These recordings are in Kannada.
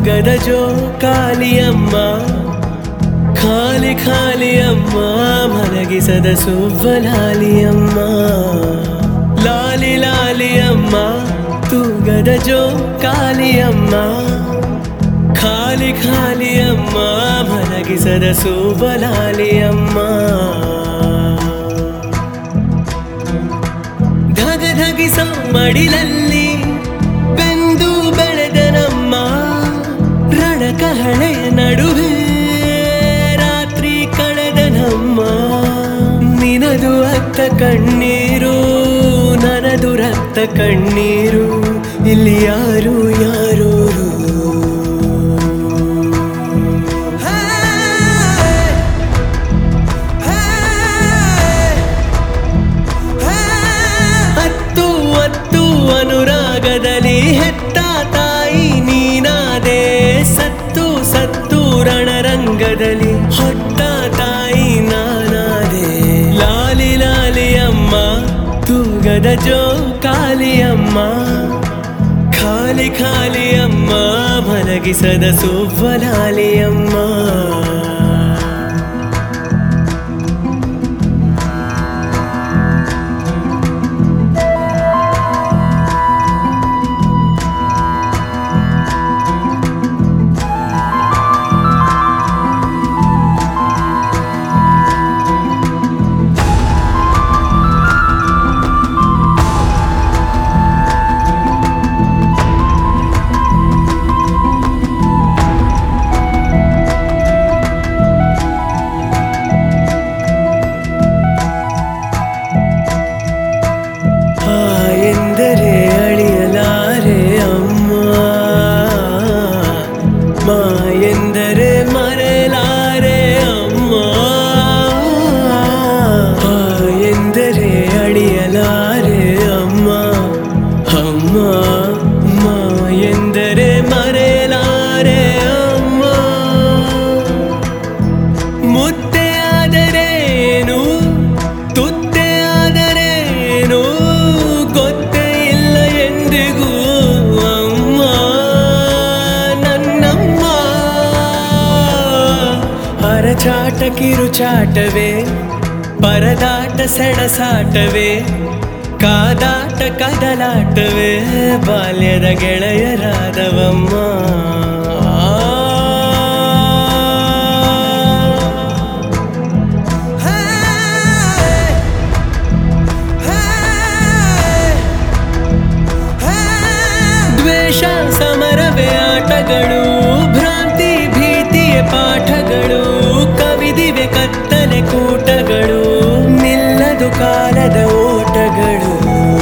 ತೂಗದ ಜೋಕಾಲಿಯಮ್ಮ ಖಾಲಿ ಖಾಲಿಯಮ್ಮ ಮಲಗಿಸದ ಸುವ್ವಲಾಲಿಯಮ್ಮ ಲಾಲಿ ಲಾಲಿಯಮ್ಮ ತೂಗದ ಜೋಕಾಲಿಯಮ್ಮ ಖಾಲಿ ಖಾಲಿಯಮ್ಮ ಮಲಗಿಸದ ಸುವ್ವಲಾಲಿಯಮ್ಮ ಧಗಧಗಿಸೋ ಮಡಿಲಲ್ಲಿ ಬೆಂದು ಬೆಳೆದನಮ್ಮ ರಣಕಹಳೆಯ ನಡುವೆ ರಾತ್ರಿ ಕಳೆದನಮ್ಮ ನಿನದು ಅತ್ತ ಕಣ್ಣೀರು ನನದು ರಕ್ತ ಕಣ್ಣೀರು ಇಲ್ಲಿ ಯಾರು ಯಾರೂರು ಅನುರಾಗದಲ್ಲಿ ಹೆತ್ತ ತಾಯಿ ನೀನಾದೆ ಸತ್ತು ಸತ್ತು ರಣರಂಗದಲ್ಲಿ ಹೊತ್ತ ತಾಯಿ ನಾನಾದೆ ಲಾಲಿ ಲಾಲಿಯಮ್ಮ ತೂಗದ ಜೋಕಾಲಿಯಮ್ಮ ಖಾಲಿ ಖಾಲಿಯಮ್ಮ ಮಲಗಿಸದ ಸುವ್ವಲಾಲಿಯಮ್ಮ ಎಂದರೆ ಅಳಿಯಲಾರೆ ಅಮ್ಮ ಮಾ ಎಂದರೆ ಮರೆಯಲಾರೆ ಅಮ್ಮ ಎಂದರೆ ಅಳಿಯಲಾರೆ ಅಮ್ಮ ಅಮ್ಮ ಮಾ ಎಂದರೆ ಮರೆಯಲಾರೆ ಅಮ್ಮ ಮುದ್ದೆ ಆದರೇನು ತುತ್ತೆ ಆದರೇನು ಗೊತ್ತೇ ಇಲ್ಲ ಎಂದಿಗೂ ಅಮ್ಮ ನನ್ನಮ್ಮ ಅರಚಾಟ ಕಿರುಚಾಟವೇ ಪರದಾಟ ಸೆಣಸಾಟವೇ ಕಾದಾಟ ಕದಲಾಟವೇ ಬಾಲ್ಯದ ಗೆಳೆಯರಾದವಮ್ಮ ದ್ವೇಷ ಸಮರವೇ ಆಟಗಳು ಭ್ರಾಂತಿ ಭೀತಿಯ ಪಾಠಗಳು ಕವಿದಿವೆ ಕತ್ತಲೆ ಕೂಟಗಳು ನಿಲ್ಲದು ಕಾಲದ ಓಟಗಳು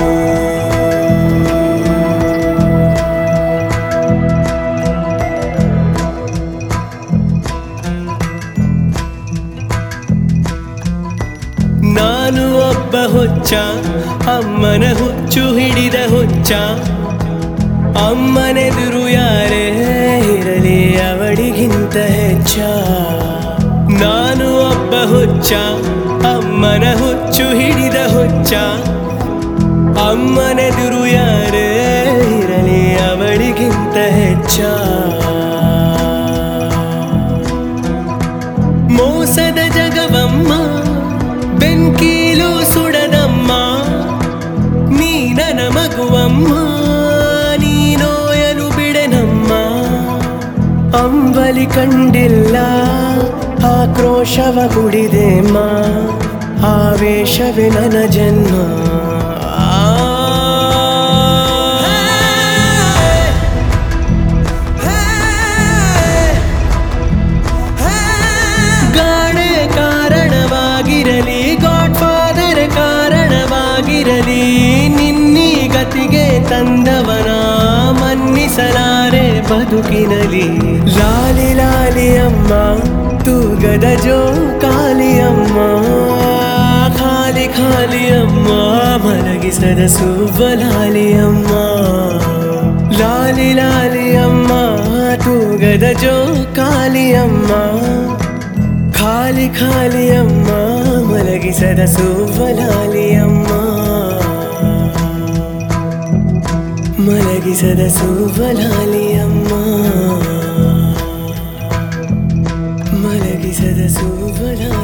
ನಾನು ಒಬ್ಬ ಹುಚ್ಚ ಅಮ್ಮನ ಹುಚ್ಚು ಹಿಡಿದ ಹುಚ್ಚ ಅಮ್ಮನೆದುರು ಯಾರೇ ಇರಲಿ ಅವಳಿಗಿಂತ ಹೆಚ್ಚ ನಾನು ಒಬ್ಬ ಹುಚ್ಚ ಅಮ್ಮನ ಹುಚ್ಚು ಹಿಡಿದ ಹುಚ್ಚ ಅಮ್ಮನೆದುರು ಯಾರೇ ಇರಲಿ ಅವಳಿಗಿಂತ ಹೆಚ್ಚ ಮೋಸದ ಜಗವಮ್ಮ ಬೆಂಕೀಲು ಸುಡದಮ್ಮ ನೀ ನನ್ನ ಮಗುವಮ್ಮ ನೀನೋಯಲು ಬಿಡೆನಮ್ಮ ಅಂಬಲಿ ಕಂಡಿಲ್ಲ ಆಕ್ರೋಶವ ಕುಡಿದೆಮ್ಮ ಆವೇಶವೇ ನನ್ನ ಜನ್ಮ ಗಾಡೆ ಕಾರಣವಾಗಿರಲಿ ಗಾಡ್ ಫಾದರ್ ಕಾರಣವಾಗಿರಲಿ ನಿನ್ನಿ ಗತಿಗೆ ತಂದವನ ಮನ್ನಿಸಲಾರೆ ಬದುಕಿನಲಿ ಲಾಲಿ ಲಾಲಿಯಮ್ಮ ತೂಗದ ಜೋಕಾಲಿಯಮ್ಮ ಖಾಲಿ ಖಾಲಿಯಮ್ಮ ಮಲಗಿಸದ ಸುವ್ವಲಾಲಿಯಮ್ಮ ಲಾಲಿ ಲಾಲಿಯಮ್ಮ ತೂಗದ ಜೋಕಾಲಿಯಮ್ಮ ಖಾಲಿ ಖಾಲಿಯಮ್ಮ ಮಲಗಿಸದ ಸುವ್ವಲಾಲಿಯಮ್ಮ ಮಲಗಿಸದ ಸುವ್ವಲಾಲಿಯಮ್ಮ ಅರಳಿಸದ ಸೂವಲ